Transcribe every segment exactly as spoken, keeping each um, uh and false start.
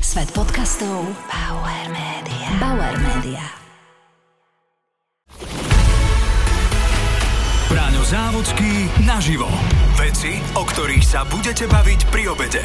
Svet podcastov Bauer Media. Bauer Media. Braňo Závodský naživo. Veci, o ktorých sa budete baviť pri obede.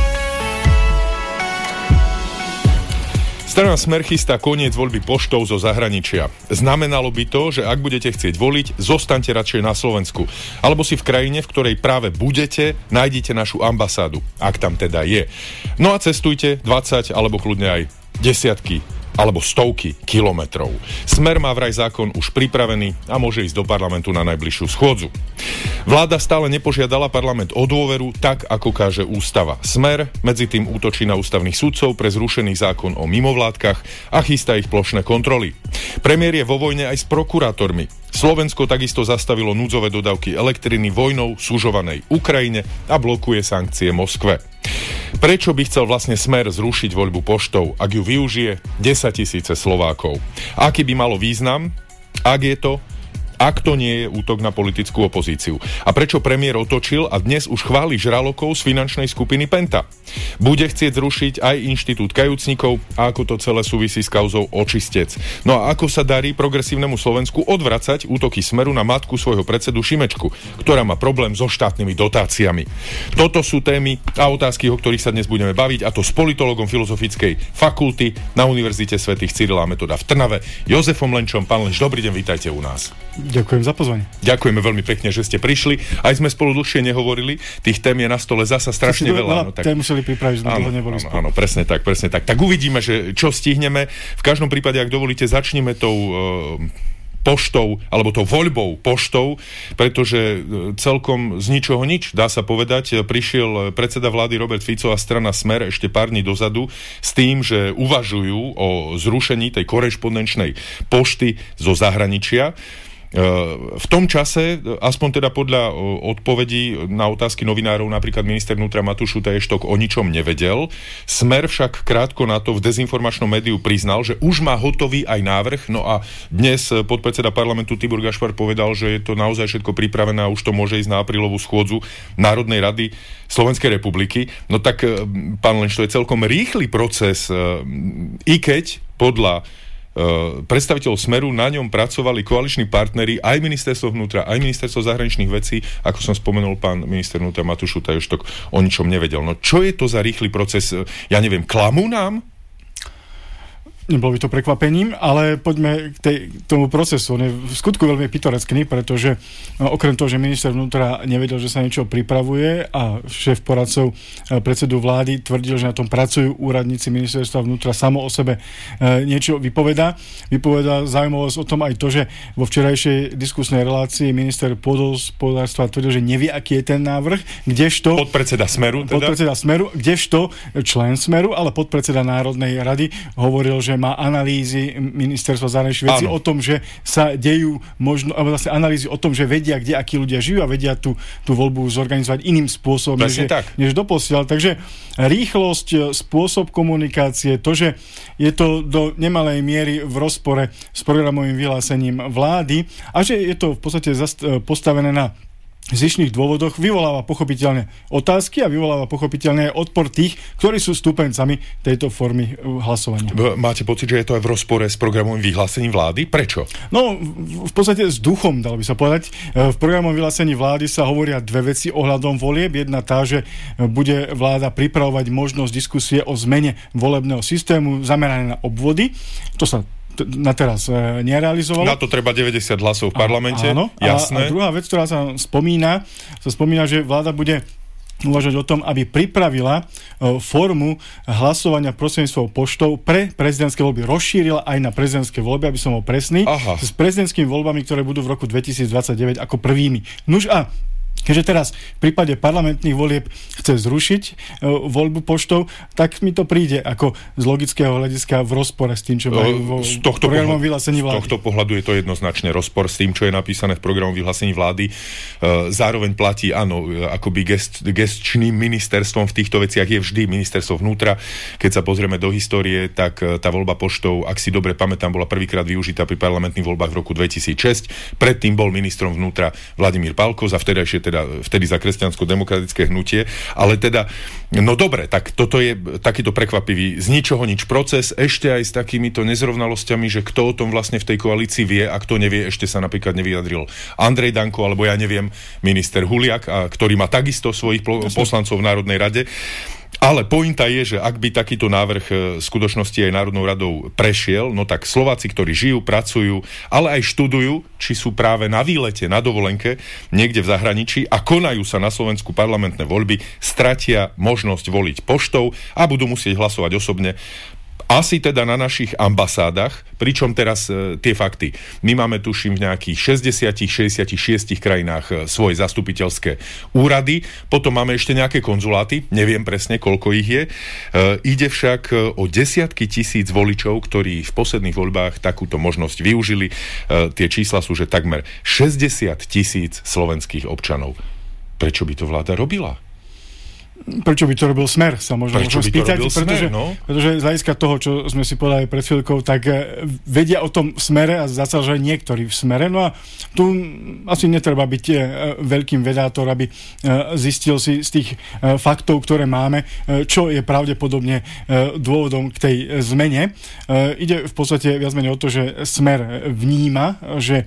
Strana Smer chystá koniec voľby poštou zo zahraničia. Znamenalo by to, že ak budete chcieť voliť, zostaňte radšej na Slovensku. Alebo si v krajine, v ktorej práve budete, nájdite našu ambasádu, ak tam teda je. No a cestujte dvadsať alebo kľudne aj desiatky alebo stovky kilometrov. Smer má vraj zákon už pripravený a môže ísť do parlamentu na najbližšiu schôdzu. Vláda stále nepožiadala parlament o dôveru, tak ako káže ústava. Smer medzi tým útočí na ústavných sudcov pre zrušený zákon o mimovládkach a chystá ich plošné kontroly. Premiér je vo vojne aj s prokurátormi. Slovensko takisto zastavilo núdzové dodávky elektriny vojnou sužovanej Ukrajine a blokuje sankcie Moskve. Prečo by chcel vlastne Smer zrušiť voľbu poštou, ak ju využije desaťtisíce Slovákov? Aký by malo význam, ak je to, ak to nie je útok na politickú opozíciu? A prečo premiér otočil a dnes už chváli žralokov z finančnej skupiny Penta? Bude chcieť zrušiť aj inštitút kajúcnikov a ako to celé súvisí s kauzou Očistec. No a ako sa darí progresívnemu Slovensku odvracať útoky Smeru na matku svojho predsedu Šimečku, ktorá má problém so štátnymi dotáciami. Toto sú témy a otázky, o ktorých sa dnes budeme baviť, a to s politologom Filozofickej fakulty na Univerzite svätých Cyrila a Metoda v Trnave, Jozefom Lenčom. Pán Lenč, dobrý deň, vítajte u nás. Ďakujem za pozvanie. Ďakujeme veľmi pekne, že ste prišli. Aj sme spolu dlhšie nehovorili. Tých tém je na stole zasa strašne veľa. No, tak museli pripraviť, že sme dlho neboli spolu. Áno, presne tak, presne tak. Tak uvidíme, že čo stihneme. V každom prípade, ak dovolíte, začneme tou uh, poštou, alebo tou voľbou poštou, pretože celkom z ničoho nič, dá sa povedať, prišiel predseda vlády Robert Fico a strana Smer ešte pár dní dozadu s tým, že uvažujú o zrušení tej korešpondenčnej pošty zo zahraničia. V tom čase, aspoň teda podľa odpovedí na otázky novinárov, napríklad minister vnútra Matúš Šutaj-Eštok o ničom nevedel. Smer však krátko na to v dezinformačnom médiu priznal, že už má hotový aj návrh. No a dnes podpredseda parlamentu Tibor Gašpar povedal, že je to naozaj všetko pripravené a už to môže ísť na aprílovú schôdzu Národnej rady Slovenskej republiky. No tak, pán Lenč, to je celkom rýchly proces, i keď podľa predstaviteľov Smeru na ňom pracovali koaliční partneri, aj ministerstvo vnútra, aj ministerstvo zahraničných vecí, ako som spomenul, pán minister vnútra Matúš Šutaj-Eštok o ničom nevedel. No čo je to za rýchly proces? Ja neviem, klamú nám? Nebolo by to prekvapením, ale poďme k tej, tomu procesu. On je v skutku veľmi pitorecký, pretože okrem toho, že minister vnútra nevedel, že sa niečo pripravuje a šéf poradcov predsedu vlády tvrdil, že na tom pracujú úradníci ministerstva vnútra, samo o sebe niečo vypovedá. Vypovedá zaujímavosť o tom aj to, že vo včerajšej diskusnej relácii minister pôdohospodárstva tvrdil, že nevie, aký je ten návrh, kdežto... Podpredseda Smeru teda? Podpredseda Smeru, kdežto člen Smeru, ale podpredseda Národnej rady hovoril, že má analýzy ministerstva zahraničných vecí o tom, že sa dejú možno, alebo zase analýzy o tom, že vedia, kde akí ľudia žijú a vedia tú, tú voľbu zorganizovať iným spôsobom, než, než doposiaľ. Takže rýchlosť, spôsob komunikácie, to, že je to do nemalej miery v rozpore s programovým vyhlásením vlády a že je to v podstate zast- postavené na zišných dôvodoch, vyvoláva pochopiteľne otázky a vyvoláva pochopiteľne aj odpor tých, ktorí sú stúpencami tejto formy hlasovania. Máte pocit, že je to aj v rozpore s programovým vyhlásením vlády? Prečo? No, v podstate s duchom, dalo by sa povedať. V programovom vyhlásení vlády sa hovoria dve veci ohľadom volieb. Jedna tá, že bude vláda pripravovať možnosť diskusie o zmene volebného systému zamerané na obvody. To sa na teraz e, nerealizovalo. Na to treba deväťdesiat hlasov v parlamente. Áno, jasné. A, a druhá vec, ktorá sa spomína, sa spomína, že vláda bude uvažovať o tom, aby pripravila e, formu hlasovania prostredníctvom poštou pre prezidentské voľby. Rozšírila aj na prezidentské voľby, aby som bol presný. Aha. S prezidentskými voľbami, ktoré budú v roku dvetisícdvadsaťdeväť ako prvými. Nuž a keďže teraz v prípade parlamentných volieb chce zrušiť e, voľbu poštou, tak mi to príde ako z logického hľadiska v rozpore s tým, čo majú vo programovom vyhlásení vlády. Z tohto pohľadu je to jednoznačne rozpor s tým, čo je napísané v programovom vyhlásení vlády. E, zároveň platí, áno, akoby gest, gestčným ministerstvom v týchto veciach je vždy ministerstvo vnútra. Keď sa pozrieme do histórie, tak tá voľba poštou, ak si dobre pamätám, bola prvýkrát využitá pri parlamentných voľbách v roku dvetisícšesť. Predtým bol ministrom vnútra Vladimír Palko, za vtedajšie teda vtedy za kresťansko-demokratické hnutie, ale teda, no dobre, tak toto je takýto prekvapivý z ničoho nič proces, ešte aj s takýmito nezrovnalosťami, že kto o tom vlastne v tej koalícii vie a kto nevie, ešte sa napríklad nevyjadril Andrej Danko, alebo ja neviem, minister Huliak, a, ktorý má takisto svojich pl- poslancov v Národnej rade. Ale pointa je, že ak by takýto návrh v skutočnosti aj Národnou radou prešiel, no tak Slováci, ktorí žijú, pracujú, ale aj študujú, či sú práve na výlete, na dovolenke, niekde v zahraničí a konajú sa na Slovensku parlamentné voľby, stratia možnosť voliť poštou a budú musieť hlasovať osobne. Asi teda na našich ambasádach, pričom teraz e, tie fakty. My máme, tuším, v nejakých šesťdesiat šesťdesiatšesť krajinách e, svoje zastupiteľské úrady, potom máme ešte nejaké konzuláty, neviem presne, koľko ich je. E, ide však e, o desiatky tisíc voličov, ktorí v posledných voľbách takúto možnosť využili. E, tie čísla sú, že takmer šesťdesiat tisíc slovenských občanov. Prečo by to vláda robila? Prečo by to robil Smer, sa možno, možno spýtať, pretože, smer, no? pretože z hľadiska toho, čo sme si povedali pred chvíľkou, tak vedia o tom Smere a zdá sa, že niektorí v Smere. No a tu asi netreba byť veľkým vedátor, aby zistil si z tých faktov, ktoré máme, čo je pravdepodobne dôvodom k tej zmene. Ide v podstate viac menej o to, že Smer vníma, že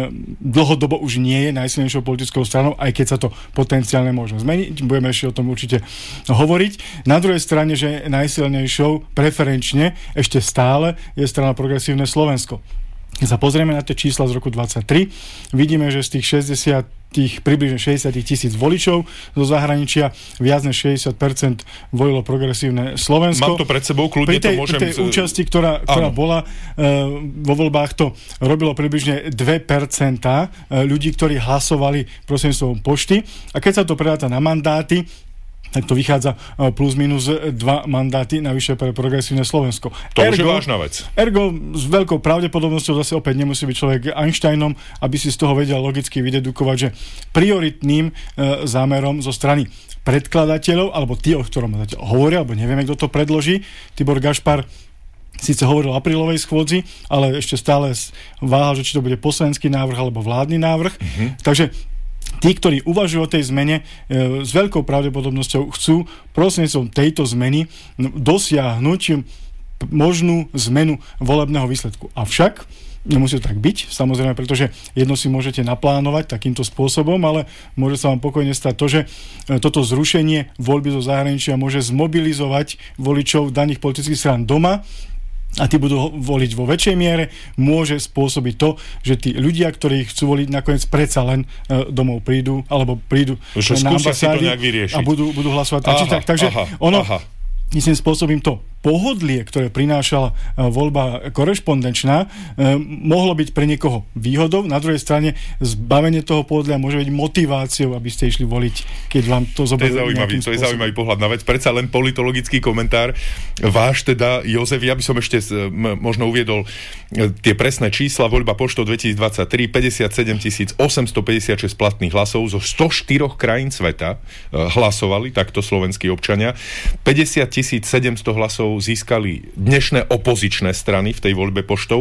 dlhodobo už nie je najsilnejšou politickou stranou, aj keď sa to potenciálne môže zmeniť. Budeme ešte o tom určite hovoriť. Na druhej strane, že najsilnejšou preferenčne ešte stále je strana Progresívne Slovensko. Keď sa pozrieme na tie čísla z roku dvadsaťtri, vidíme, že z tých šesťdesiat tých približne šesťdesiat tisíc voličov zo zahraničia viac než šesťdesiat percent volilo Progresívne Slovensko. Mám to pred sebou, kľudne pri tej, to môžem... Pri tej účasti, ktorá, ktorá bola uh, vo voľbách, to robilo približne dve percentá ľudí, ktorí hlasovali prostredníctvom pošty. A keď sa to predáta na mandáty, tak to vychádza plus minus dva mandáty navyše pre Progresívne Slovensko. To ergo, už je vážna vec. Ergo s veľkou pravdepodobnosťou zase opäť nemusí byť človek Einsteinom, aby si z toho vedel logicky vydedukovať, že prioritným e, zámerom zo strany predkladateľov, alebo tí, o ktorom hovoria, alebo nevieme, kto to predloží, Tibor Gašpar síce hovoril o aprílovej schôdzi, ale ešte stále váhal, že či to bude poslanecký návrh alebo vládny návrh. Mm-hmm. Takže tí, ktorí uvažujú o tej zmene, e, s veľkou pravdepodobnosťou chcú prostredníctvom tejto zmeny dosiahnuť možnú zmenu volebného výsledku. Avšak nemusí to tak byť, samozrejme, pretože jedno si môžete naplánovať takýmto spôsobom, ale môže sa vám pokojne stať to, že toto zrušenie voľby zo zahraničia môže zmobilizovať voličov daných politických strán doma, a tí budú voliť vo väčšej miere, môže spôsobiť to, že tí ľudia, ktorí chcú voliť, nakoniec predsa len e, domov prídu, alebo prídu Už na ambasády a budú, budú hlasovať. Aha, tak, takže aha, ono... Aha. Myslím spôsobím to pohodlie, ktoré prinášala voľba korešpondenčná, mohlo byť pre niekoho výhodou. Na druhej strane zbavenie toho pohodlia môže byť motiváciou, aby ste išli voliť, keď vám to zoberú. To je zaujímavý, to je zaujímavý pohľad na vec. Predsa len politologický komentár. Váš teda, Jozef, ja by som ešte možno uviedol tie presné čísla. Voľba poštou dvetisícdvadsaťtri, päťdesiatsedem tisíc osemstopäťdesiatšesť platných hlasov zo sto štyroch krajín sveta hlasovali, takto slovenskí občania. päťdesiat tisíc sedemsto hlasov získali dnešné opozičné strany v tej voľbe poštou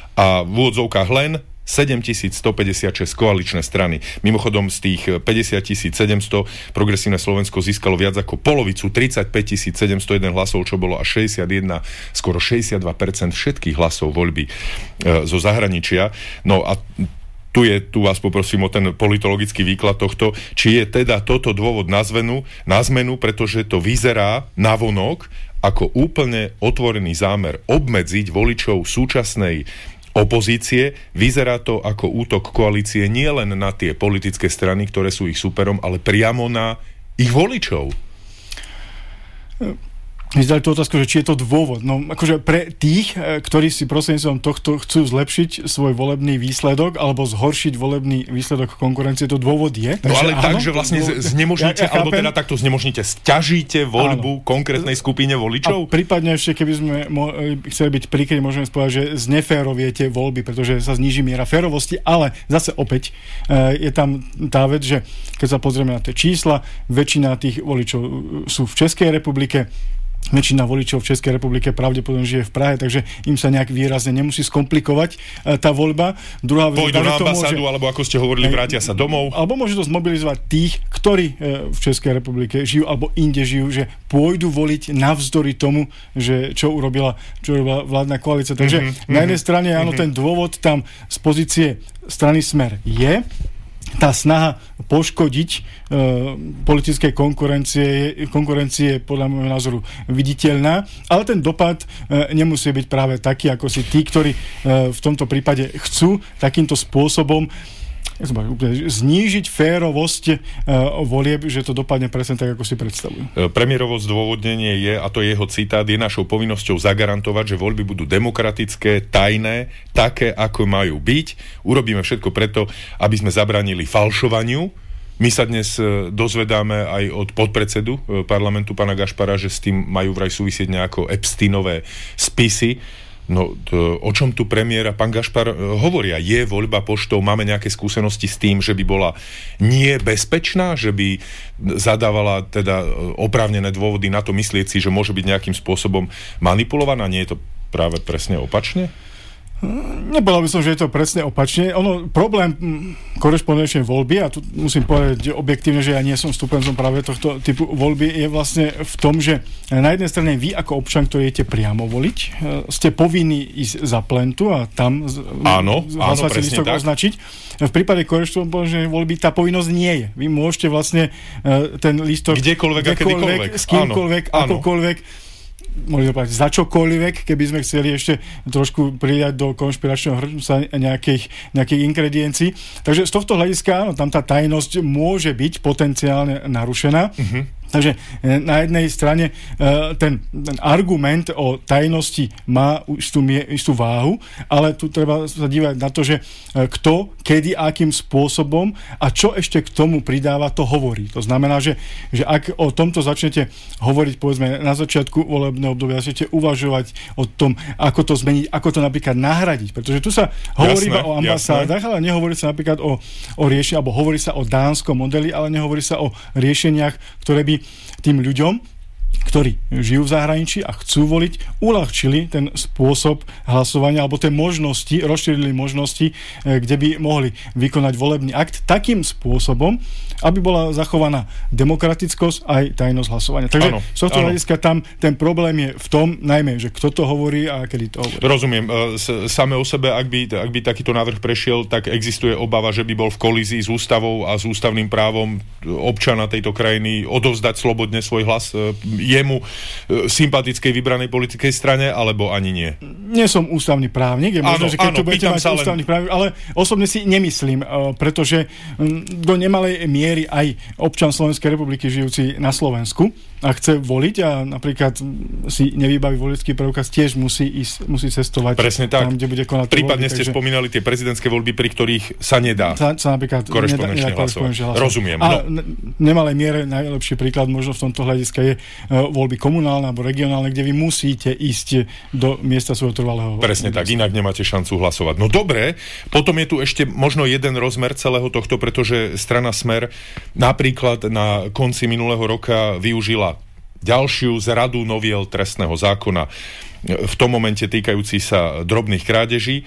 a v úvodzovkách len sedemtisícstopäťdesiatšesť koaličné strany. Mimochodom z tých päťdesiat tisíc sedemsto Progresívne Slovensko získalo viac ako polovicu, tridsaťpäť tisíc sedemsto jeden hlasov, čo bolo až šesťdesiatjeden, skoro šesťdesiatdva percent všetkých hlasov voľby e, zo zahraničia. No a Tu, je, tu vás poprosím o ten politologický výklad tohto, či je teda toto dôvod na zmenu, na zmenu, pretože to vyzerá navonok ako úplne otvorený zámer obmedziť voličov súčasnej opozície. Vyzerá to ako útok koalície nie len na tie politické strany, ktoré sú ich superom, ale priamo na ich voličov. My zdali tú otázku, že či je to dôvod. No akože pre tých, ktorí si prostredníctvom tohto chcú zlepšiť svoj volebný výsledok alebo zhoršiť volebný výsledok konkurencie, to dôvod je. No ale áno, tak, že vlastne znemožníte, ja, ja alebo teda takto znemožníte, sťažíte voľbu áno. konkrétnej skupine voličov? A prípadne ešte, keby sme mo- chceli byť príkryť, môžeme povedať, že zneféroviete voľby, pretože sa zníži miera férovosti, ale zase opäť je tam tá vec, že keď sa pozrieme na tie čísla, väčšina tých voličov sú v Českej republike, väčšina voličov v Českej republike pravdepodobne žije v Prahe, takže im sa nejak výrazne nemusí skomplikovať e, tá voľba. Druhá vec, pôjdu na ambasádu, môže, alebo ako ste hovorili, vrátia sa domov. Alebo môže to zmobilizovať tých, ktorí e, v Českej republike žijú alebo inde žijú, že pôjdu voliť navzdory tomu, že čo urobila, čo urobila vládna koalícia. Takže mm-hmm, na jednej strane, áno, mm-hmm. ten dôvod tam z pozície strany Smer je, tá snaha poškodiť e, politickej konkurencie, konkurencie je podľa môjho názoru viditeľná, ale ten dopad e, nemusí byť práve taký, ako si tí, ktorí e, v tomto prípade chcú takýmto spôsobom znížiť férovosť uh, volieb, že to dopadne presne tak, ako si predstavujú. Premiérovo zdôvodnenie je, a to je jeho citát, je našou povinnosťou zagarantovať, že voľby budú demokratické, tajné, také, ako majú byť. Urobíme všetko preto, aby sme zabránili falšovaniu. My sa dnes dozvedáme aj od podpredsedu parlamentu, pána Gašpara, že s tým majú vraj súvisieť nejako Epsteinové spisy. No, to, o čom tu premiér a pán Gašpar hovoria? Je voľba poštou? Máme nejaké skúsenosti s tým, že by bola nie bezpečná? Že by zadávala teda oprávnené dôvody na to myslieť si, že môže byť nejakým spôsobom manipulovaná? Nie je to práve presne opačne? Nebola by som, že je to presne opačne. Ono, problém korešpondenčnej voľby, a tu musím povedať objektívne, že ja nie som vstupencom práve tohto typu voľby, je vlastne v tom, že na jednej strane vy ako občan, ktorý idete priamo voliť, ste povinní ísť za plentu a tam áno, hlasovací lístok označiť. V prípade korešpondenčnej voľby tá povinnosť nie je. Vy môžete vlastne ten lístok kdekoľvek a kedykoľvek, s kýmkoľvek, akokoľvek, môžeme povedať za čokoľvek, keby sme chceli ešte trošku pridať do konšpiračného hrnca nejakých, nejakých ingrediencií. Takže z tohto hľadiska, no, tam tá tajnosť môže byť potenciálne narušená. Uh-huh. Takže na jednej strane ten, ten argument o tajnosti má istú, istú váhu, ale tu treba sa dívať na to, že kto, kedy, akým spôsobom a čo ešte k tomu pridáva, to hovorí. To znamená, že, že ak o tomto začnete hovoriť, povedzme, na začiatku volebného obdobia, začnete uvažovať o tom, ako to zmeniť, ako to napríklad nahradiť. Pretože tu sa hovorí iba o ambasádach, jasné. Ale nehovorí sa napríklad o, o riešení, alebo hovorí sa o dánskom modeli, ale nehovorí sa o riešeniach, ktoré by tým ľuďom, ktorí žijú v zahraničí a chcú voliť, uľahčili ten spôsob hlasovania alebo tie možnosti, rozšírili možnosti, kde by mohli vykonať volebný akt takým spôsobom, aby bola zachovaná demokratickosť aj tajnosť hlasovania. Takže ano, z tohto hľadiska tam ten problém je v tom, najmä, že kto to hovorí a kedy to hovorí. Rozumiem. Same o sebe, ak by, ak by takýto návrh prešiel, tak existuje obava, že by bol v kolízii s ústavou a s ústavným právom občana tejto krajiny odovzdať slobodne svoj hlas jemu sympatickej vybranej politickej strane, alebo ani nie? Nie som ústavný právnik, je možno, áno, že keď áno, tu budete mať ústavný len... právnik, ale osobne si nemyslím, pretože do nemalej miery aj občan Slovenskej republiky žijúci na Slovensku a chce voliť a napríklad si nevybaví voličský preukaz, tiež musí ísť, musí cestovať. Presne tak. Tam, kde bude konať prípadne voľby, ste takže... spomínali tie prezidentské voľby, pri ktorých sa nedá sa, sa napríklad korešpondenčne hlasovať. hlasovať. Rozumiem. A no. v nemalej miere najlepší príklad možno v tomto hľadiska je uh, voľby komunálne alebo regionálne, kde vy musíte ísť do miesta svojho trvalého. Presne tak, inak nemáte šancu hlasovať. No dobre, potom je tu ešte možno jeden rozmer celého tohto, pretože strana Smer napríklad na konci minulého roka využila ďalšiu z radu noviel trestného zákona, v tom momente týkajúci sa drobných krádeží,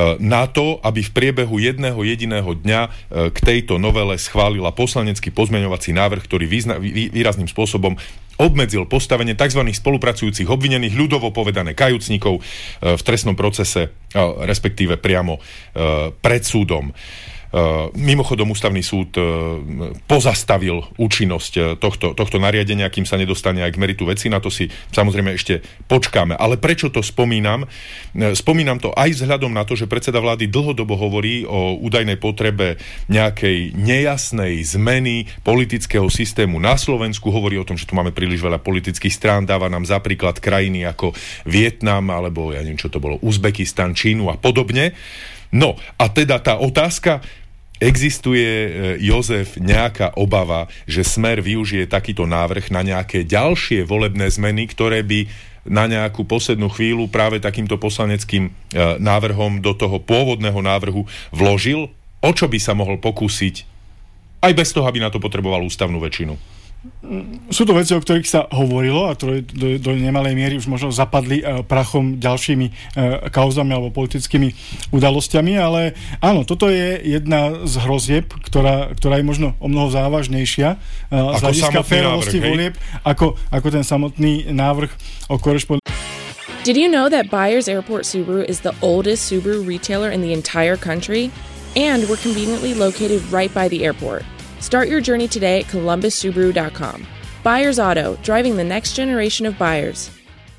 na to, aby v priebehu jedného jediného dňa k tejto novele schválila poslanecký pozmeňovací návrh, ktorý význa, vý, výrazným spôsobom obmedzil postavenie tzv. Spolupracujúcich obvinených, ľudovo povedané kajúcnikov v trestnom procese, respektíve priamo pred súdom. Uh, mimochodom ústavný súd uh, pozastavil účinnosť uh, tohto, tohto nariadenia, kým sa nedostane aj k meritu veci. Na to si samozrejme ešte počkáme. Ale prečo to spomínam? Uh, spomínam to aj vzhľadom na to, že predseda vlády dlhodobo hovorí o údajnej potrebe nejakej nejasnej zmeny politického systému na Slovensku. Hovorí o tom, že tu máme príliš veľa politických strán. Dáva nám za príklad krajiny ako Vietnam, alebo ja neviem, čo to bolo, Uzbekistan, Čínu a podobne. No, a teda tá otázka, existuje, Jozef, nejaká obava, že Smer využije takýto návrh na nejaké ďalšie volebné zmeny, ktoré by na nejakú poslednú chvíľu práve takýmto poslaneckým návrhom do toho pôvodného návrhu vložil? O čo by sa mohol pokúsiť? Aj bez toho, aby na to potreboval ústavnú väčšinu. sú to veci, o ktorých sa hovorilo a ktoré do, do nemalej miery už možno zapadli uh, prachom ďalšími uh, kauzami alebo politickými udalosťami, ale áno, toto je jedna z hrozieb, ktorá, ktorá je možno o mnoho závažnejšia uh, z hľadiska férovosti volieb, ako, ako ten samotný návrh o korešpondencii. Did you know that Byers Airport Subaru is the oldest Subaru retailer in the entire country? And we're conveniently located right by the airport. Start your journey today at columbus subaru dot com. Byers Auto, driving the next generation of buyers.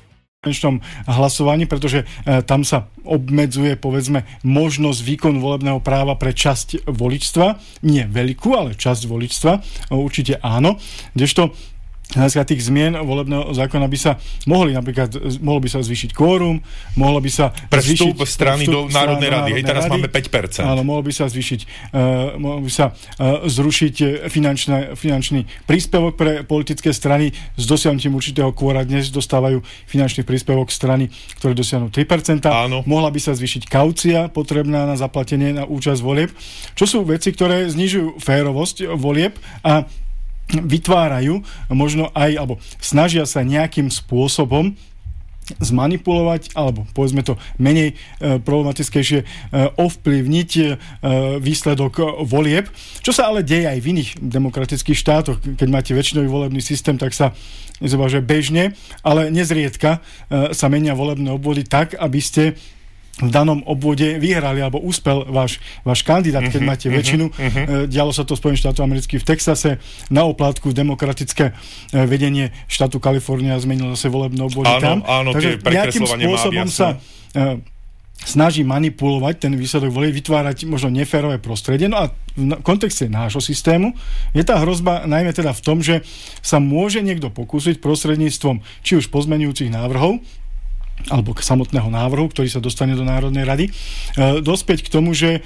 Hlasovaní, pretože e, tam sa obmedzuje, povedzme, možnosť výkonu volebného práva pre časť voličstva. Nie veľkú, ale časť voličstva. Určite áno. Kdežto z tých zmien volebného zákona by sa mohli napríklad, mohlo by sa zvýšiť kvórum, mohlo by sa pre zvýšiť vstup strany do Národnej rady. Hej, teraz rady. Máme päť percent. Áno, mohlo by sa zvýšiť, uh, mohlo by sa uh, zrušiť finančné, finančný príspevok pre politické strany s dosiahnutím určitého kvóra. Dnes dostávajú finančný príspevok strany, ktoré dosiahnu tri percentá. Áno. Mohla by sa zvýšiť kaucia potrebná na zaplatenie na účasť volieb, čo sú veci, ktoré znižujú férovosť volieb a vytvárajú možno aj, alebo snažia sa nejakým spôsobom zmanipulovať, alebo povedzme to menej e, problematickejšie, e, ovplyvniť e, výsledok volieb, čo sa ale deje aj v iných demokratických štátoch. Keď máte väčšinový volebný systém, tak sa nezabá, že bežne, ale nezriedka e, sa menia volebné obvody tak, aby ste v danom obvode vyhrali alebo úspel váš, váš kandidát, keď máte väčšinu. Uh-huh. Dialo sa to v Spojených štátoch amerických v Texase. Na oplátku demokratické vedenie štátu Kalifornia zmenilo zase volebné obvody áno, tam. Áno, takže nejakým spôsobom má, sa uh, snaží manipulovať ten výsledok volieb, vytvárať možno neférové prostredie. No a v kontexte nášho systému je tá hrozba najmä teda v tom, že sa môže niekto pokúsiť prostredníctvom či už pozmenujúcich návrhov alebo k samotného návrhu, ktorý sa dostane do Národnej rady, e, dospieť k tomu, že e,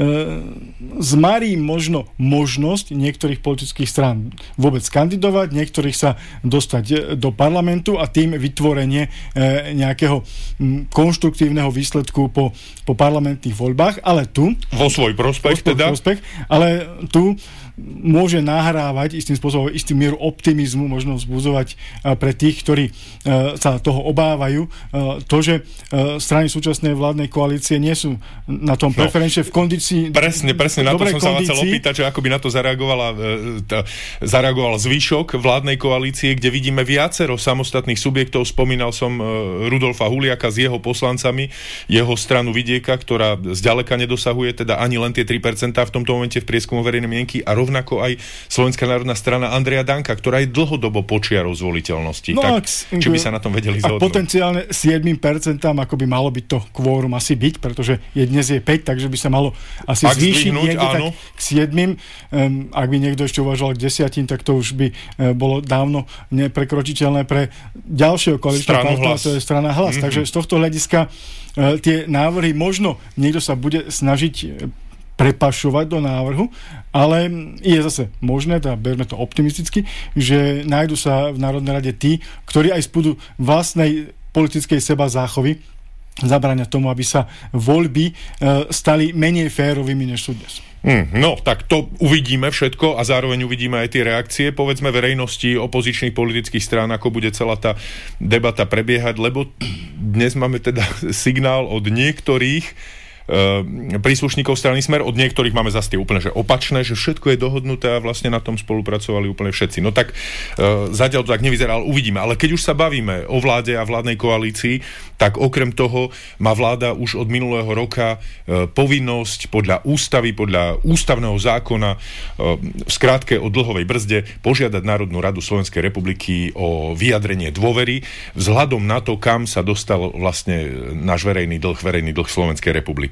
zmarí možno možnosť niektorých politických strán vôbec kandidovať, niektorých sa dostať do parlamentu a tým vytvorenie e, nejakého m, konštruktívneho výsledku po, po parlamentných voľbách, ale tu... Vo svoj prospech teda? Prospech, ale tu môže nahrávať istým spôsobom, istý mieru optimizmu, možno vzbudzovať pre tých, ktorí sa toho obávajú, to, že strany súčasnej vládnej koalície nie sú na tom preferenčne v kondícii. Presne, presne, na to som sa chcel opýtať, že ako by na to zareagovala, tá, zareagoval zvyšok vládnej koalície, kde vidíme viacero samostatných subjektov. Spomínal som Rudolfa Huliaka s jeho poslancami, jeho stranu Vidieka, ktorá zďaleka nedosahuje teda ani len tie tri percentá v tomto momente v prieskumu verejnej mienky, a rovnako aj Slovenská národná strana Andreja Danka, ktorá je dlhodobo počiarou zvoliteľnosti. No tak, ak, či by sa na tom vedeli zhodnúť? A potenciálne sedem percent ako by malo byť to kvórum asi byť, pretože je dnes je päť, takže by sa malo asi ak zvýšiť niekde tak k siedmim. Um, ak by niekto ešte uvažoval k desiatim, tak to už by uh, bolo dávno neprekročiteľné pre ďalšieho koaličného partnera, to je strana Hlas. Mm-hmm. Takže z tohto hľadiska uh, tie návrhy možno niekto sa bude snažiť prepašovať do návrhu, ale je zase možné, teda berme to optimisticky, že nájdu sa v Národnej rade tí, ktorí aj z púdu vlastnej politickej seba záchovy zabráňa tomu, aby sa voľby e, stali menej férovými, než sú dnes. Mm, no, tak to uvidíme všetko a zároveň uvidíme aj tie reakcie, povedzme, verejnosti opozičných politických strán, ako bude celá tá debata prebiehať, lebo dnes máme teda signál od niektorých príslušníkov strany Smer, od niektorých máme zase tie úplne že opačné, že všetko je dohodnuté a vlastne na tom spolupracovali úplne všetci. No tak e, zatiaľ to tak nevyzerá, ale uvidíme. Ale keď už sa bavíme o vláde a vládnej koalícii, tak okrem toho má vláda už od minulého roka e, povinnosť podľa ústavy, podľa ústavného zákona, e, v skrátke o dlhovej brzde, požiadať Národnú radu Slovenskej republiky o vyjadrenie dôvery vzhľadom na to, kam sa dostal vlastne náš verejný dlh, verejný dlh Slovenskej republiky.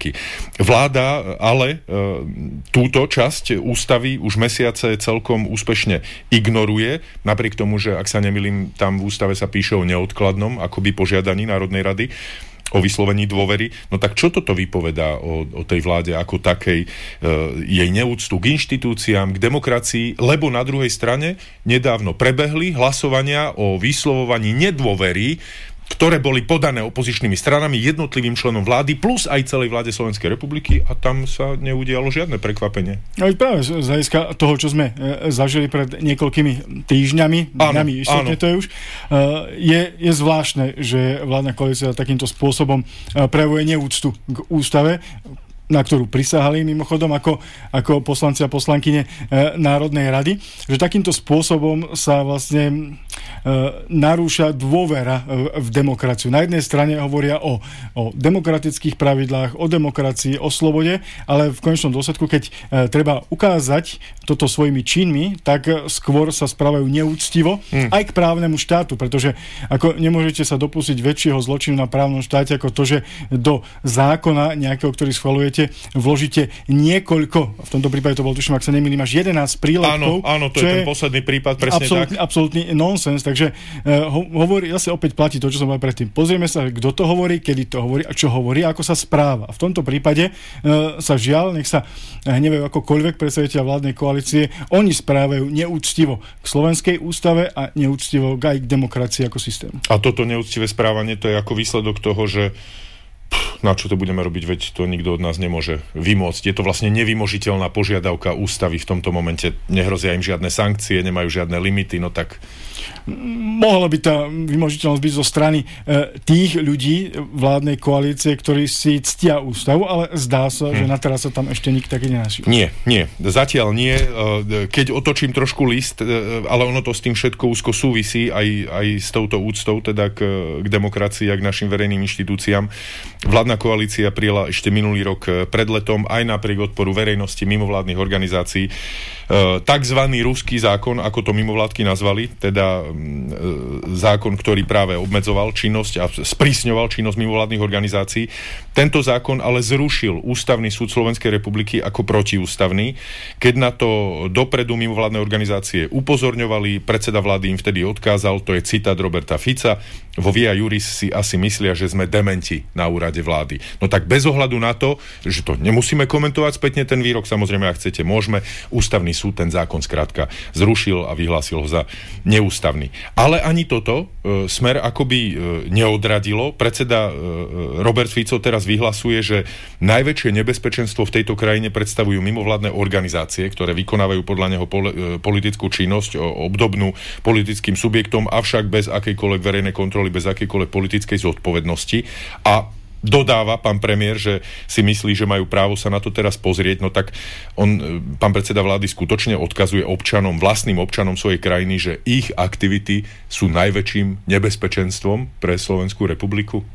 Vláda ale e, túto časť ústavy už mesiace celkom úspešne ignoruje, napriek tomu, že ak sa nemýlim, tam v ústave sa píše o neodkladnom akoby požiadaní Národnej rady o vyslovení dôvery. No tak čo toto vypovedá o, o tej vláde ako takej, e, jej neúctu k inštitúciám, k demokracii, lebo na druhej strane nedávno prebehli hlasovania o vyslovovaní nedôvery ktoré boli podané opozičnými stranami, jednotlivým členom vlády, plus aj celej vláde Slovenskej republiky a tam sa neudialo žiadne prekvapenie. No práve z hľadiska toho, čo sme e, zažili pred niekoľkými týždňami, dňami, istotne to je už, e, je, je zvláštne, že vládna koalícia takýmto spôsobom e, prejavuje neúctu k ústave, na ktorú prisahali mimochodom ako, ako poslanci a poslankyne e, Národnej rady, že takýmto spôsobom sa vlastne e, narúša dôvera e, v demokraciu. Na jednej strane hovoria o, o demokratických pravidlách, o demokracii, o slobode, ale v konečnom dôsledku, keď e, treba ukázať toto svojimi činmi, tak skôr sa správajú neúctivo hmm. aj k právnemu štátu, pretože ako nemôžete sa dopustiť väčšieho zločinu na právnom štáte ako to, že do zákona nejakého, ktorý schvaľujete, vložíte niekoľko, v tomto prípade to bol, tuším, ak sa nemýlim, až jedenásť prílepkov. Áno, áno, to je ten posledný prípad, presne absolútny, tak. Absolútny nonsens, takže uh, ho, hovorí, zase opäť platí to, čo som povedal predtým. Pozrieme sa, kto to hovorí, kedy to hovorí a čo hovorí, ako sa správa. A v tomto prípade uh, sa žiaľ, nech sa hnevajú akokoľvek predstaviteľ vládnej koalície, oni správajú neúctivo k slovenskej ústave a neúctivo aj k demokracii ako systému. A toto neúctivé správanie, to je ako výsledok toho, že na čo to budeme robiť, veď to nikto od nás nemôže vymôcť. Je to vlastne nevymožiteľná požiadavka ústavy v tomto momente. Nehrozia im žiadne sankcie, nemajú žiadne limity, no tak... Mohla by tá vymožiteľnosť byť zo strany e, tých ľudí vládnej koalície, ktorí si ctia ústavu, ale zdá sa, hm. že na teraz sa tam ešte nik taký nenašiel. Nie, nie. Zatiaľ nie. Keď otočím trošku list, ale ono to s tým všetko úzko súvisí aj, aj s touto úctou, teda k, k demokracii a k našim verejným inštitúciám. Vládna koalícia prijala ešte minulý rok pred letom aj napriek odporu verejnosti, mimovládnych organizácií takzvaný ruský zákon, ako to mimovládky nazvali, teda zákon, ktorý práve obmedzoval činnosť a sprísňoval činnosť mimovládnych organizácií. Tento zákon ale zrušil Ústavný súd Slovenskej republiky ako protiústavný. Keď na to dopredu mimovládne organizácie upozorňovali, predseda vlády im vtedy odkázal, to je citát Roberta Fica, vo Via Juris si asi myslia, že sme dementi na úrade vlády. No tak bez ohľadu na to, že to nemusíme komentovať spätne ten výrok, samozrejme, ak chcete, môžeme, Ústavný súd ten zákon skrátka zrušil a vyhlásil ho za neústavný. Ale ani toto e, Smer akoby e, neodradilo. Predseda e, Robert Fico teraz vyhlasuje, že najväčšie nebezpečenstvo v tejto krajine predstavujú mimovládne organizácie, ktoré vykonávajú podľa neho pol, e, politickú činnosť o, obdobnú politickým subjektom, avšak bez akejkoľvek verejnej kontroly, bez akejkoľvek politickej zodpovednosti. A dodáva pán premiér, že si myslí, že majú právo sa na to teraz pozrieť, no tak on, pán predseda vlády, skutočne odkazuje občanom, vlastným občanom svojej krajiny, že ich aktivity sú najväčším nebezpečenstvom pre Slovenskú republiku?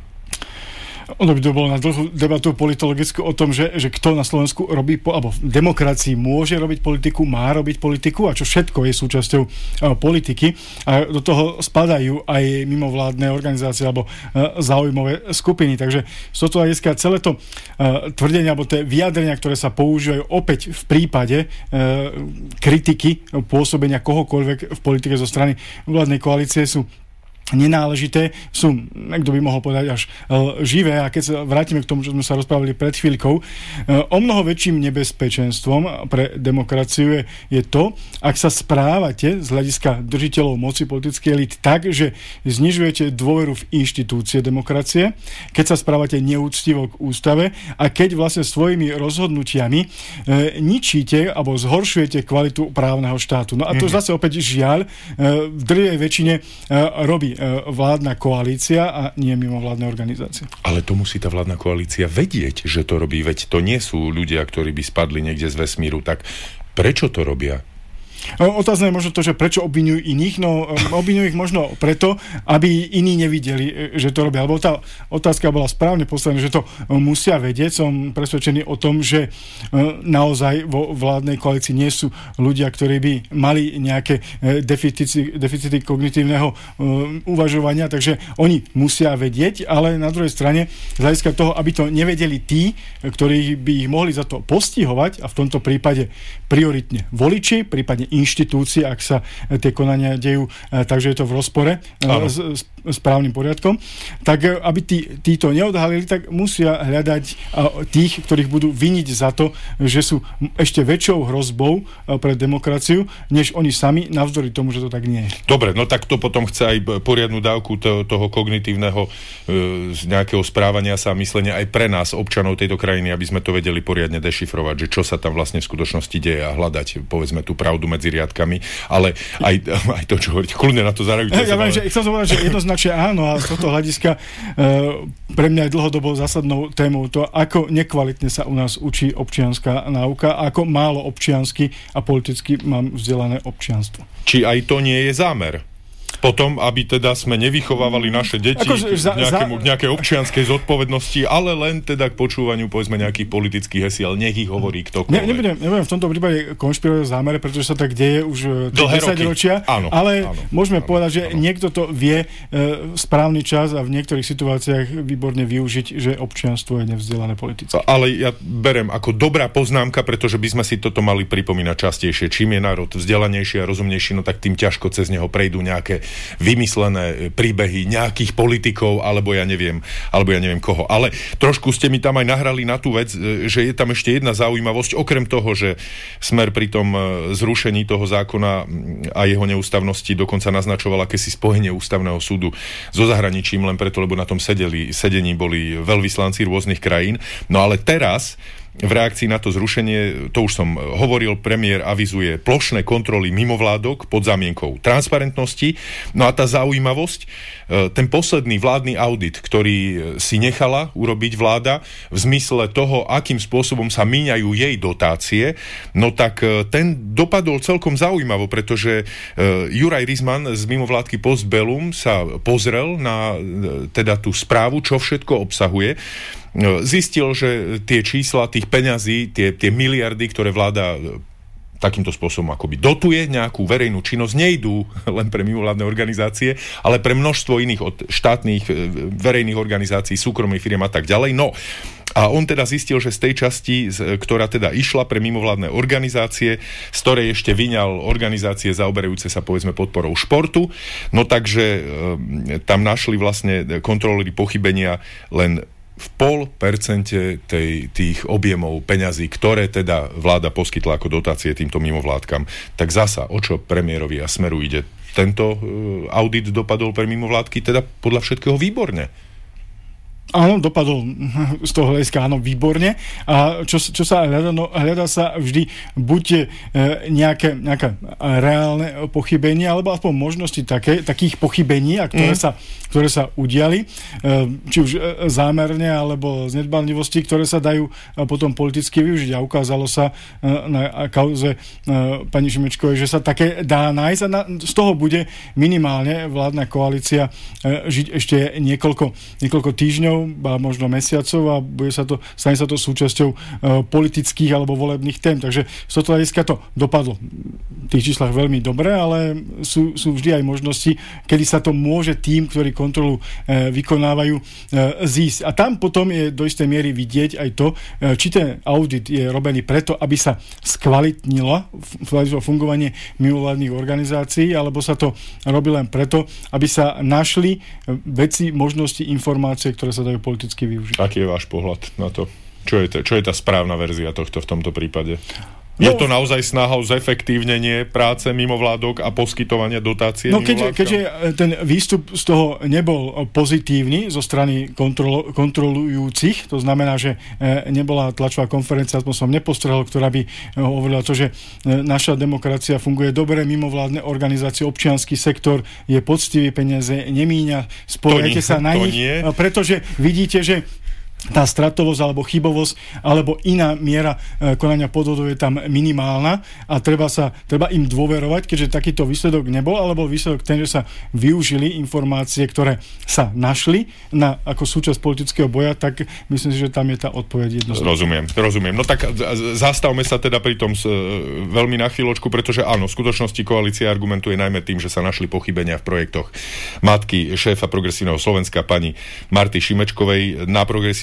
Ono by to bolo na dlhú debatu politologickú o tom, že, že kto na Slovensku robí, alebo v demokracii môže robiť politiku, má robiť politiku a čo všetko je súčasťou uh, politiky. A do toho spadajú aj mimovládne organizácie alebo uh, záujmové skupiny. Takže z toho hľadiska celé to uh, tvrdenie alebo tie vyjadrenia, ktoré sa používajú opäť v prípade uh, kritiky pôsobenia kohokoľvek v politike zo strany vládnej koalície sú nenáležité, sú, kto by mohol povedať, až uh, živé. A keď sa vrátime k tomu, čo sme sa rozprávali pred chvíľkou, uh, o mnoho väčším nebezpečenstvom pre demokraciu je, je to, ak sa správate z hľadiska držiteľov moci politickej elity tak, že znižujete dôveru v inštitúcie demokracie, keď sa správate neúctivo k ústave a keď vlastne svojimi rozhodnutiami uh, ničíte alebo zhoršujete kvalitu právneho štátu. No a to mm-hmm. zase opäť žiaľ uh, v drvivej väčšine uh, robí vládna koalícia a nie mimovládne organizácie. Ale to musí tá vládna koalícia vedieť, že to robí, veď to nie sú ľudia, ktorí by spadli niekde z vesmíru, tak prečo to robia? Otázne je možno to, že prečo obviňujú iných, no obviňujú ich možno preto, aby iní nevideli, že to robia. Lebo tá otázka bola správne postavená, že to musia vedieť. Som presvedčený o tom, že naozaj vo vládnej koalícii nie sú ľudia, ktorí by mali nejaké deficity, deficity kognitívneho uvažovania, takže oni musia vedieť, ale na druhej strane z hľadiska toho, aby to nevedeli tí, ktorí by ich mohli za to postihovať, a v tomto prípade prioritne voliči, prípadne inštitúcie, ak sa tie konania dejú, takže je to v rozpore s, správnym poriadkom, tak aby tí, títo neodhalili, tak musia hľadať tých, ktorých budú viniť za to, že sú ešte väčšou hrozbou pre demokraciu, než oni sami, navzdory tomu, že to tak nie je. Dobre, no tak to potom chce aj poriadnu dávku to, toho kognitívneho e, nejakého správania sa a myslenia aj pre nás, občanov tejto krajiny, aby sme to vedeli poriadne dešifrovať, že čo sa tam vlastne v skutočnosti deje a hľadať, povedzme, tú pravdu medzi riadkami, ale aj, aj to, čo hovoríte, kľudne na to zareagujte. Ja viem, že chcem sa povedať, že jednoznačne áno, a z tohto hľadiska e, pre mňa je dlhodobo zásadnou témou to, ako nekvalitne sa u nás učí občianska náuka, ako málo občiansky a politicky mám vzdelané občianstvo. Či aj to nie je zámer? Potom, aby teda sme nevychovávali naše deti Ako, k za, nejakému, za... nejakej občianskej zodpovednosti, ale len teda k počúvaniu, povedzme, nejakých politických hesiel. Nech ich hovorí ktokoľvek. Ne, nebudem, nebudem v tomto prípade konšpirovať zámere, pretože sa tak deje už desať ročia, áno, ale áno, môžeme áno, povedať, že áno. niekto to vie e, správny čas a v niektorých situáciách výborne využiť, že občianstvo je nevzdelané politicky. Ale ja berem ako dobrá poznámka, pretože by sme si toto mali pripomínať častejšie. Čím je národ vzdelanejší a rozumnejší, no tak tým ťažko cez neho prejdú nejaké vymyslené príbehy nejakých politikov, alebo ja neviem, alebo ja neviem koho. Ale trošku ste mi tam aj nahrali na tú vec, že je tam ešte jedna zaujímavosť, okrem toho, že Smer pri tom zrušení toho zákona a jeho neústavnosti dokonca naznačoval akési spojenie ústavného súdu so zahraničím, len preto, lebo na tom sedeli, sedení boli veľvyslanci rôznych krajín. No ale teraz v reakcii na to zrušenie, to už som hovoril, premiér avizuje plošné kontroly mimovládok pod zámienkou transparentnosti. No a tá zaujímavosť, ten posledný vládny audit, ktorý si nechala urobiť vláda v zmysle toho, akým spôsobom sa míňajú jej dotácie, no tak ten dopadol celkom zaujímavo, pretože Juraj Rizman z mimovládky Postbellum sa pozrel na teda tú správu, čo všetko obsahuje. Zistil, že tie čísla tých peňazí, tie, tie miliardy, ktoré vláda takýmto spôsobom akoby dotuje nejakú verejnú činnosť, nejdú len pre mimovládne organizácie, ale pre množstvo iných od štátnych verejných organizácií, súkromných firiem a tak ďalej. No a on teda zistil, že z tej časti, ktorá teda išla pre mimovládne organizácie, z ktorej ešte vyňal organizácie zaoberajúce sa povedzme podporou športu, no takže e, tam našli vlastne kontrolóri pochybenia len v pol percente tej, tých objemov peňazí, ktoré teda vláda poskytla ako dotácie týmto mimovládkam. Tak zasa, o čo premiérovi a Smeru ide? Tento uh, audit dopadol pre mimovládky teda podľa všetkého výborne. Áno, dopadol z toho hľadiska, áno, výborne. A čo, čo sa hľadá, no, hľadá sa vždy buď e, nejaké, nejaké reálne pochybenie, alebo aspoň možnosti také, takých pochybení, a ktoré, mm. sa, ktoré sa udiali, e, či už zámerne, alebo z nedbanlivosti, ktoré sa dajú potom politicky využiť. A ukázalo sa e, na kauze e, pani Šimečkovej, že sa také dá nájsť a na, z toho bude minimálne vládna koalícia e, žiť ešte niekoľko, niekoľko týždňov, a možno mesiacov a bude sa to, stane sa to súčasťou e, politických alebo volebných tém. Takže z toho hľadiska to dopadlo v tých číslach veľmi dobre, ale sú, sú vždy aj možnosti, kedy sa to môže tým, ktorí kontrolu e, vykonávajú, e, zísť. A tam potom je do istej miery vidieť aj to, e, či ten audit je robený preto, aby sa skvalitnilo fungovanie mimovládnych organizácií, alebo sa to robí len preto, aby sa našli veci, možnosti, informácie, ktoré sa dajú politicky využiť. Aký je váš pohľad na to? Čo je, to, čo je tá správna verzia tohto v tomto prípade? Je No, to naozaj snaha o zefektívnenie práce mimovládok a poskytovania dotácie No keďže, mimovládkam? keďže ten výstup z toho nebol pozitívny zo strany kontrol, kontrolujúcich, to znamená, že nebola tlačová konferencia, aspoň som nepostrehol, ktorá by hovorila to, že naša demokracia funguje dobre, mimovládne organizácie, občiansky sektor je poctivý, peniaze nemíňa, spoliehajte sa na nich, nie. Pretože vidíte, že tá stratovosť alebo chybovosť alebo iná miera e, konania podvodov je tam minimálna a treba sa, treba im dôverovať, keďže takýto výsledok nebol, alebo výsledok ten, že sa využili informácie, ktoré sa našli na, ako súčasť politického boja, tak myslím si, že tam je tá odpoveď jednoznačná. Rozumiem, rozumiem. No tak zastavme sa teda pri tom s, e, veľmi na chvíľočku, pretože áno, v skutočnosti koalícia argumentuje najmä tým, že sa našli pochybenia v projektoch matky šéfa Progresívneho Slovenska pani Marty Šimečkovej. Na Progresívnom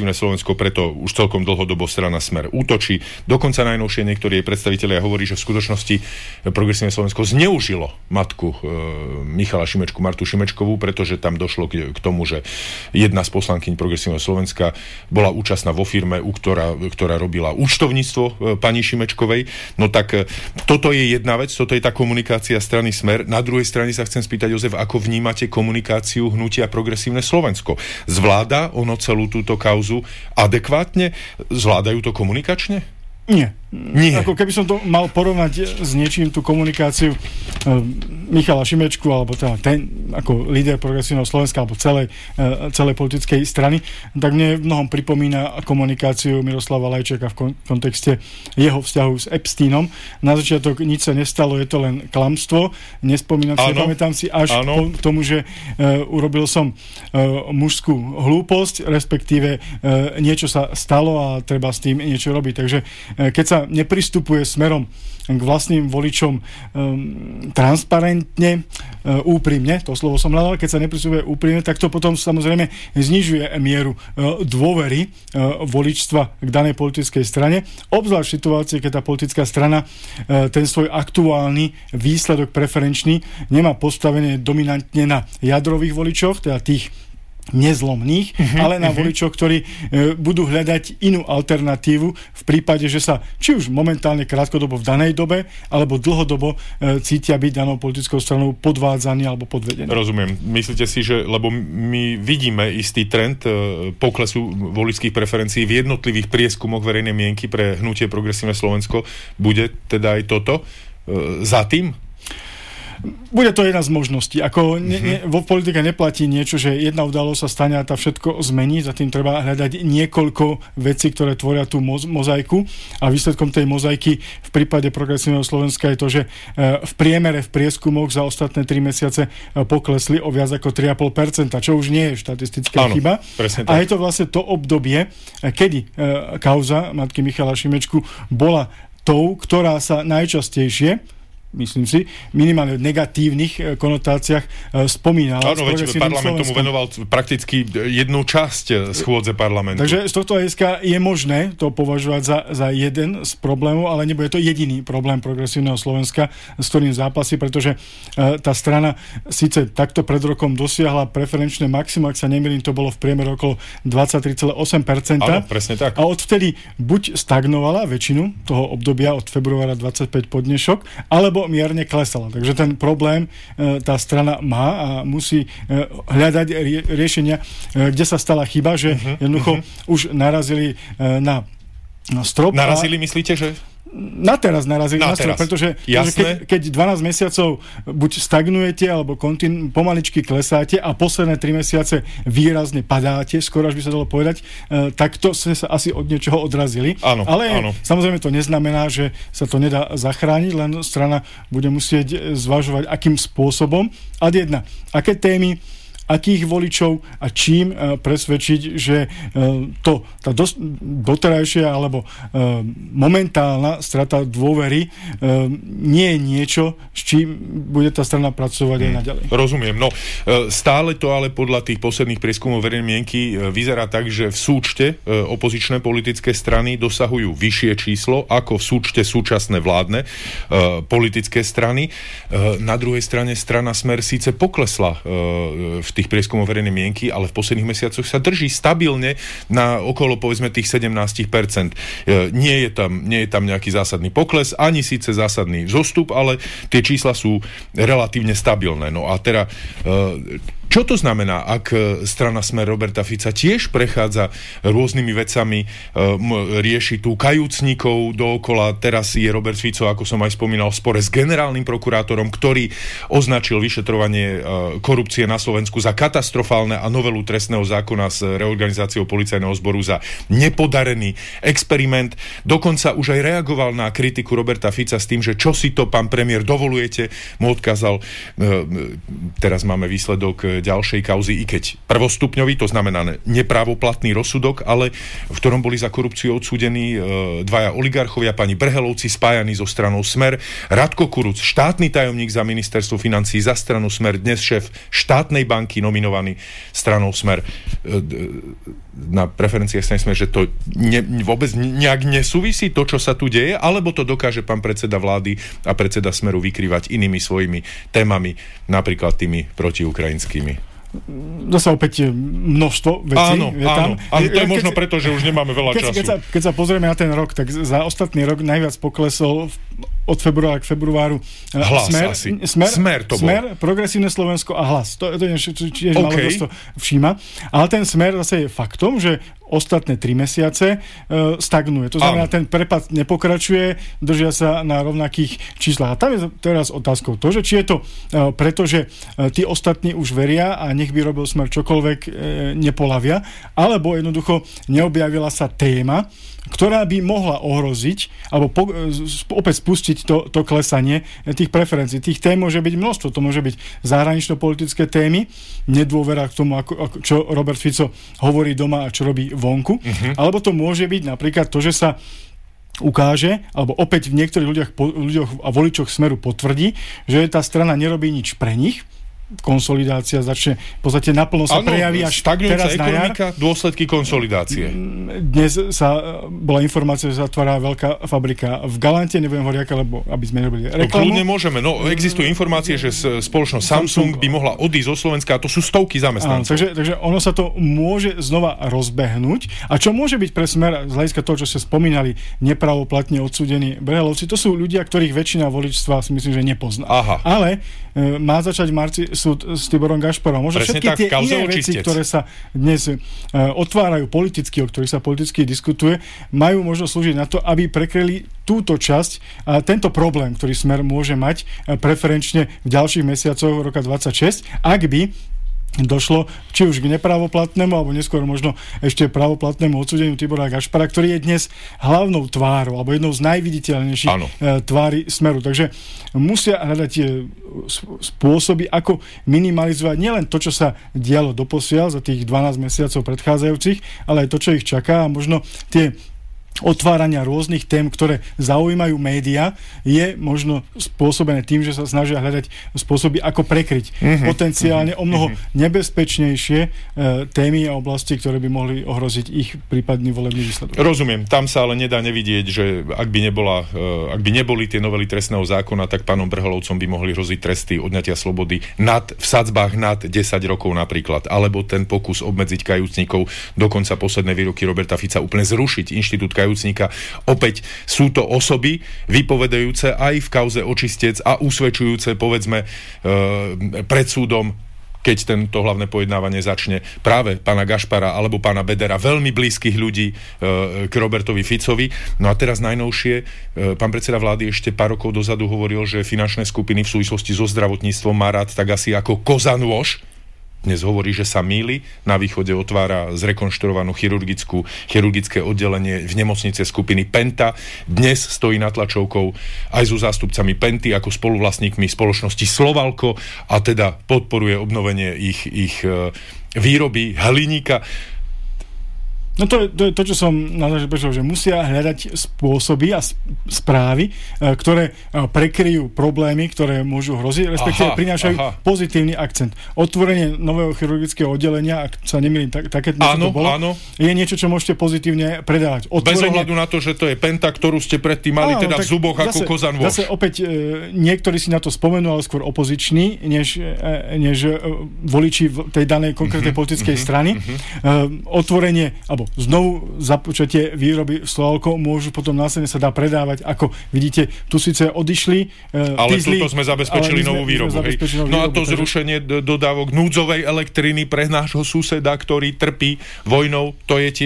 Progresívne Slovensko preto už celkom dlhodobo strana Smer útočí. Dokonca najnovšie niektorí jej predstavitelia hovorí, že v skutočnosti Progresívne Slovensko zneužilo matku e, Michala Šimečku, Martu Šimečkovú, pretože tam došlo k, k tomu, že jedna z poslankyň Progresívneho Slovenska bola účastná vo firme, u ktorá, ktorá robila účtovníctvo e, pani Šimečkovej. No tak e, toto je jedna vec, toto je tá komunikácia strany Smer. Na druhej strane sa chcem spýtať, Jozef, ako vnímate komunikáciu hnutia Progresívne Slovensko? Zvláda ono celú túto kauzu adekvátne? Zvládajú to komunikačne? Nie. Nie. Ako keby som to mal porovnať s niečím, tú komunikáciu e, Michala Šimečku, alebo teda ten ako líder Progresívneho Slovenska, alebo celej, e, celej politickej strany, tak mne v mnohom pripomína komunikáciu Miroslava Lajčeka v kon- kontexte jeho vzťahu s Epsteinom. Na začiatok nič sa nestalo, je to len klamstvo. Nespomínam si, nepamätám si až po tomu, že e, urobil som e, mužskú hlúposť, respektíve e, niečo sa stalo a treba s tým niečo robiť. Takže e, keď sa nepristupuje smerom k vlastným voličom um, transparentne, uh, úprimne, to slovo som hľadal, keď sa nepristupuje úprimne, tak to potom samozrejme znižuje mieru uh, dôvery uh, voličstva k danej politickej strane. Obzvlášť v situácii, keď tá politická strana uh, ten svoj aktuálny výsledok preferenčný nemá postavené dominantne na jadrových voličoch, teda tých nezlomných, uh-huh, ale na uh-huh. voličov, ktorí e, budú hľadať inú alternatívu v prípade, že sa či už momentálne krátkodobo v danej dobe, alebo dlhodobo e, cítia byť danou politickou stranou podvádzaní alebo podvedení. Rozumiem. Myslíte si, že, lebo my vidíme istý trend e, poklesu voličských preferencií v jednotlivých prieskumoch verejnej mienky pre hnutie Progresívne Slovensko, bude teda aj toto e, za tým? Bude to jedna z možností. Ako ne, ne, vo politike neplatí niečo, že jedna udalosť sa stane a tá všetko zmení. Za tým treba hľadať niekoľko vecí, ktoré tvoria tú moz, mozaiku. A výsledkom tej mozaiky v prípade Progresívneho Slovenska je to, že v priemere v prieskumoch za ostatné tri mesiace poklesli o viac ako tri celé päť percenta, čo už nie je štatistická Áno, chyba. A je to vlastne to obdobie, kedy kauza matky Michala Šimečku bola tou, ktorá sa najčastejšie, myslím si, minimálne v negatívnych konotáciách e, spomínala. Áno, veď parlament tomu venoval prakticky jednu časť schôdze parlamentu. Takže z tohto hľadiska je možné to považovať za, za jeden z problémov, ale nebude to jediný problém Progresívneho Slovenska, s ktorým zápasí, pretože e, tá strana síce takto pred rokom dosiahla preferenčné maximum, ak sa nemýlim, to bolo v priemere okolo dvadsaťtri celé osem percenta. Áno, presne tak. A odvtedy buď stagnovala väčšinu toho obdobia od februára dvadsaťpäť po dnešok, alebo mierne klesala. Takže ten problém e, tá strana má a musí e, hľadať rie, riešenia, e, kde sa stala chyba, že uh-huh, jednoducho uh-huh. už narazili e, na, na strop. Narazili, a, myslíte, že? Na teraz narazili na, na strop, pretože, pretože keď, keď dvanásť mesiacov buď stagnujete, alebo kontinu, pomaličky klesáte a posledné tri mesiace výrazne padáte, skoro až by sa dalo povedať, e, tak to ste sa asi od niečoho odrazili. Áno, ale áno. Samozrejme to neznamená, že sa to nedá zachrániť, len strana bude musieť zvažovať, akým spôsobom. A jedna, aké témy, akých voličov a čím uh, presvedčiť, že uh, to, tá dos- doterajšia alebo uh, momentálna strata dôvery uh, nie je niečo, s čím bude tá strana pracovať hmm. aj naďalej. Rozumiem. No, stále to ale podľa tých posledných prieskumov verejnej mienky vyzerá tak, že v súčte uh, opozičné politické strany dosahujú vyššie číslo ako v súčte súčasné vládne uh, politické strany. Uh, na druhej strane strana Smer síce poklesla uh, v tých prieskumov verejnej mienky, ale v posledných mesiacoch sa drží stabilne na okolo, povedzme, tých sedemnásť percent. E, nie je tam, nie je tam nejaký zásadný pokles, ani síce zásadný zostup, ale tie čísla sú relatívne stabilné. No a teda e, čo to znamená, ak strana Smer Roberta Fica tiež prechádza rôznymi vecami, um, rieši tu kajúcnikov dookola, teraz je Robert Fico, ako som aj spomínal, v spore s generálnym prokurátorom, ktorý označil vyšetrovanie uh, korupcie na Slovensku za katastrofálne a novelu trestného zákona s reorganizáciou policajného zboru za nepodarený experiment. Dokonca už aj reagoval na kritiku Roberta Fica s tým, že čo si to, pán premiér, dovolujete, mu odkázal, uh, teraz máme výsledok ďalšej kauzy, i keď prvostupňový, to znamená neprávoplatný rozsudok, ale v ktorom boli za korupciu odsúdení dvaja oligarchovia, pani Brhelovci spájaní so stranou Smer, Radko Kuruc, štátny tajomník za ministerstvo financií za stranu Smer, dnes šéf štátnej banky nominovaný stranou Smer na preferenciách strany Smer, že to ne, vôbec nejak nesúvisí to, čo sa tu deje, alebo to dokáže pán predseda vlády a predseda Smeru vykrývať inými svojimi témami, napríklad tými protiukrajinskými. Zase opäť množstvo vecí. Áno, je tam. áno, áno, to je keď možno si, preto, že už nemáme veľa keď, času. Keď sa, keď sa pozrieme na ten rok, tak za ostatný rok najviac poklesol od februára k februáru Hlas Smer, asi. Smer, Smer to bol. Smer, Progresívne Slovensko a Hlas. To, to je tiež okay. malo dosť to všíma. Ale ten Smer zase je faktom, že ostatné tri mesiace e, stagnuje. To znamená, ten prepad nepokračuje, držia sa na rovnakých číslach. A tam je teraz otázkou to, že či je to e, preto, že e, tí ostatní už veria a nech by robil Smer čokoľvek, e, nepolavia, alebo jednoducho neobjavila sa téma, ktorá by mohla ohroziť alebo po, opäť spustiť to, to klesanie tých preferencií. Tých tém môže byť množstvo. To môže byť zahranično-politické témy, nedôvera k tomu, ako, ako, čo Robert Fico hovorí doma a čo robí vonku. Uh-huh. Alebo to môže byť napríklad to, že sa ukáže, alebo opäť v niektorých ľuďoch, ľuďoch a voličoch Smeru potvrdí, že tá strana nerobí nič pre nich, konsolidácia začne v podstate naplno sa ano, prejaví až teraz na jar. Ekonomika, dôsledky konsolidácie. Dnes sa bola informácia, že sa otvára veľká fabrika v Galante, nebudem hovoriť, lebo aby sme nerobili reklamu. No kľudne môžeme, no existujú informácie, že spoločnosť Samsung, Samsung by mohla odísť zo Slovenska a to sú stovky zamestnancov. Áno, takže, takže ono sa to môže znova rozbehnúť. A čo môže byť pre Smer z hľadiska toho, čo ste spomínali, nepravoplatne odsúdení Brhelovci, to sú ľudia, ktorých väčšina voličstva si myslím, že nepozná. Aha. Ale e, má začať v marci súd s Tiborom Gašparom. Možno presne všetky tak, tie iné veci, ktoré sa dnes uh, otvárajú politicky, o ktorých sa politicky diskutuje, majú možno slúžiť na to, aby prekryli túto časť a tento problém, ktorý Smer môže mať uh, preferenčne v ďalších mesiacoch roka dvadsaťšesť, ak by došlo či už k nepravoplatnému, alebo neskôr možno ešte pravoplatnému odsúdeniu Tibora Gašpara, ktorý je dnes hlavnou tvárou, alebo jednou z najviditeľnejších ano. tvári Smeru. Takže musia hľadať spôsoby, ako minimalizovať nielen to, čo sa dialo doposiaľ za tých dvanásť mesiacov predchádzajúcich, ale aj to, čo ich čaká a možno tie otvárania rôznych tém, ktoré zaujímajú médiá, je možno spôsobené tým, že sa snažia hľadať spôsoby, ako prekryť uh-huh, potenciálne uh-huh, o mnoho uh-huh. nebezpečnejšie e, témy a oblasti, ktoré by mohli ohroziť ich prípadný volebný výsledok. Rozumiem, tam sa ale nedá nevidieť, že ak by, nebola, e, ak by neboli tie novely trestného zákona, tak pánom Brhelovcom by mohli hroziť tresty odňatia slobody nad, v sadzbách nad desať rokov napríklad, alebo ten pokus obmedziť kajúcnikov, dokonca posledné výroky Roberta Fica úplne zrušiť inštitút kajúcnika. Opäť sú to osoby vypovedajúce aj v kauze očistec a usvedčujúce, povedzme, e, pred súdom, keď tento hlavné pojednávanie začne, práve pána Gašpara alebo pána Bedera, veľmi blízkych ľudí e, k Robertovi Ficovi. No a teraz najnovšie, e, pán predseda vlády ešte pár rokov dozadu hovoril, že finančné skupiny v súvislosti so zdravotníctvom má rád tak asi ako koza nôž. Dnes hovorí, že sa mýli. Na východe otvára zrekonštruovanú chirurgickú, chirurgické oddelenie v nemocnice skupiny Penta. Dnes stojí nad tlačovkou aj so zástupcami Penty ako spoluvlastníkmi spoločnosti Slovalko a teda podporuje obnovenie ich, ich výroby hliníka. No to je to, je to čo som naznačil, že musia hľadať spôsoby a správy, ktoré prekryjú problémy, ktoré môžu hroziť, respektíve aha, prinášajú aha. pozitívny akcent. Otvorenie nového chirurgického oddelenia, ak sa nemýlim, tak, také niečo to bolo, áno. je niečo, čo môžete pozitívne predávať. Otvorenie... Bez ohľadu na to, že to je Penta, ktorú ste predtým mali áno, teda v zuboch zase, ako koza nôž. Zase opäť e, niektorí si na to spomenú, ale skôr opoziční, než, e, než e, voliči tej danej konkrétnej mm-hmm, politickej mm-hmm, strany. Mm-hmm. E, otvorenie, alebo znovu započatie výroby Slovalko môžu potom následne sa dá predávať, ako vidíte, tu síce odišli uh, ale týzli, tuto sme zabezpečili novú výrobu. Zabezpečili novú no výrobu, a to takže... zrušenie dodávok núdzovej elektriny pre nášho suseda, ktorý trpí vojnou, to je tiež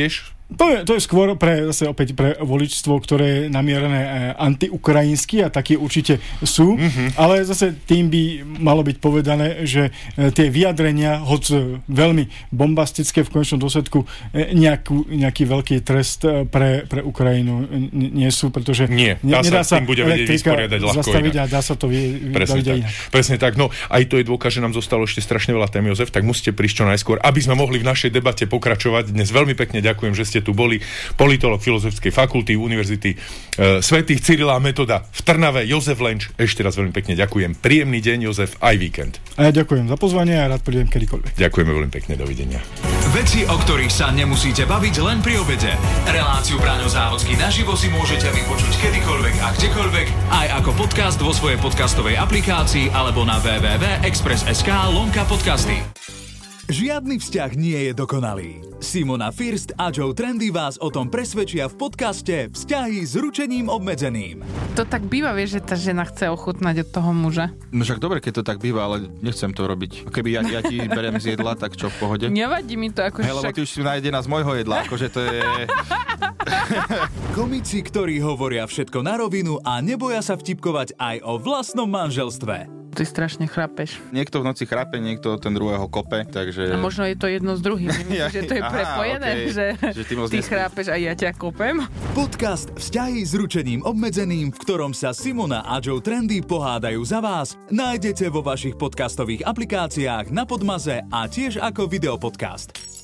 To je, to je skôr pre, zase opäť pre voličstvo, ktoré je namierené antiukrajinsky a také určite sú, mm-hmm. ale zase tým by malo byť povedané, že tie vyjadrenia, hoď veľmi bombastické, v konečnom dôsledku nejakú, nejaký veľký trest pre, pre Ukrajinu nie sú, pretože nie, ne, nedá sa tým bude vedieť vysporiadať ľahko zastaviť inak. A dá sa to vybaviť inak. Presne tak. No aj to je dôkaz, že nám zostalo ešte strašne veľa tém, Jozef, tak musíte prísť čo najskôr, aby sme mohli v našej debate pokračovať. Dnes veľmi pekne ďakujem, že ste tu boli. Politolog Filozofickej fakulty Univerzity e, svätých Cyrila a Metoda v Trnave, Jozef Lenč. Ešte raz veľmi pekne ďakujem. Príjemný deň, Jozef, aj víkend. A ja ďakujem za pozvanie a rád prídem kedykoľvek. Ďakujeme veľmi pekne, dovidenia. Veci, o ktorých sa nemusíte baviť len pri obede. Reláciu Braňo Závodský naživo si môžete vypočuť kedykoľvek a kdekoľvek, aj ako podcast vo svojej podcastovej aplikácii alebo na w w w bodka express bodka es ká lomka podcasty. Žiadny vzťah nie je dokonalý. Simona First a Joe Trendy vás o tom presvedčia v podcaste Vzťahy s ručením obmedzeným. To tak býva, vieš, že tá žena chce ochutnať od toho muža. No však dobre, keď to tak býva, ale nechcem to robiť. Keby ja, ja ti beriem z jedla, tak čo, v pohode? Nevadí mi to, ako hey, lebo však... ty už si nájdená z môjho jedla, akože to je... Komici, ktorí hovoria všetko na rovinu a neboja sa vtipkovať aj o vlastnom manželstve. Ty strašne chrapeš. Niekto v noci chrape, niekto ten druhého kope, takže... A možno je to jedno s druhým. Myslíš, že to je prepojené, okay. že, že ty, ty chrápeš a ja ťa kopem? Podcast Vzťahy s ručením obmedzeným, v ktorom sa Simona a Joe Trendy pohádajú za vás, nájdete vo vašich podcastových aplikáciách na Podmaze a tiež ako videopodcast.